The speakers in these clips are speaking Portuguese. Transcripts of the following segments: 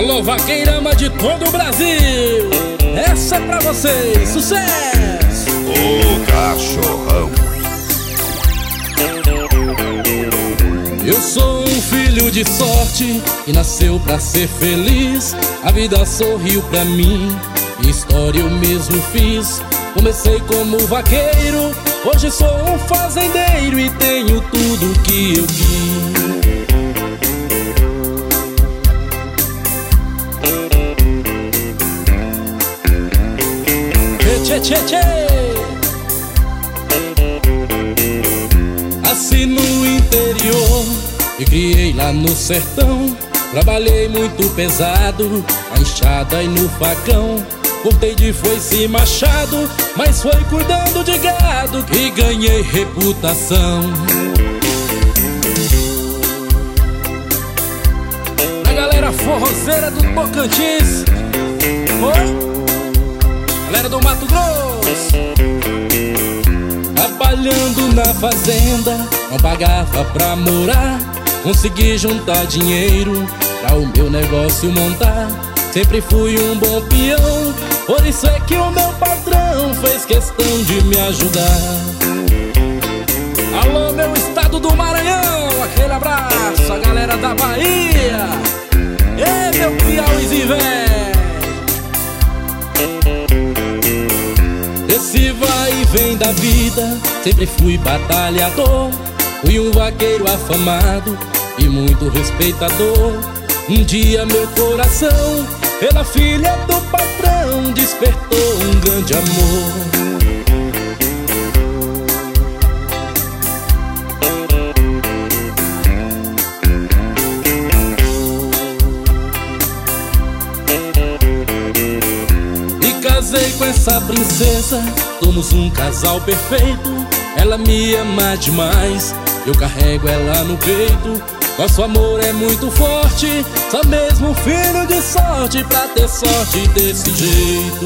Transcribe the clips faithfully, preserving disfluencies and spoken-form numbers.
Alô, vaqueirama de todo o Brasil, essa é pra vocês, sucesso! O cachorrão. Eu sou um filho de sorte que nasceu pra ser feliz. A vida sorriu pra mim, história eu mesmo fiz. Comecei como vaqueiro, hoje sou um fazendeiro e tenho tudo que eu quis. Tchê, tchê, tchê. Nasci no interior e criei lá no sertão. Trabalhei muito pesado, a enxada e no facão. Cortei de foice e machado, mas foi cuidando de gado que ganhei reputação. A galera forrozeira do Tocantins, oi? Galera do Mato Grosso, trabalhando na fazenda, não pagava pra morar. Consegui juntar dinheiro pra o meu negócio montar. Sempre fui um bom peão, por isso é que o meu patrão fez questão de me ajudar. Alô, meu estado do Maranhão, aquele abraço, a galera da Bahia. Ei, meu Piauízinho velho. Esse vai e vem da vida, sempre fui batalhador. Fui um vaqueiro afamado e muito respeitador. Um dia meu coração, pela filha do patrão, despertou um grande amor. Casei com essa princesa, somos um casal perfeito. Ela me ama demais, eu carrego ela no peito. Nosso amor é muito forte, só mesmo filho de sorte pra ter sorte desse jeito.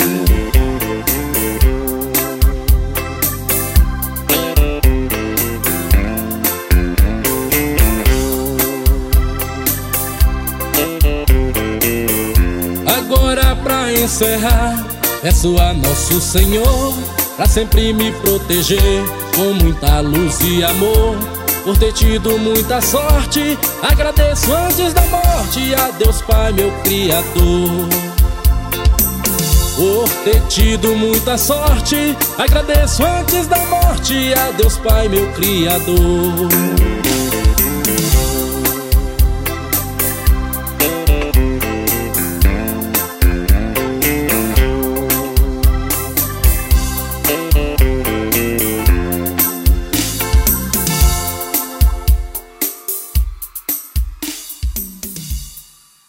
Agora pra encerrar, peço a Nosso Senhor pra sempre me proteger com muita luz e amor. Por ter tido muita sorte, agradeço antes da morte a Deus Pai, meu Criador. Por ter tido muita sorte, agradeço antes da morte a Deus Pai, meu Criador.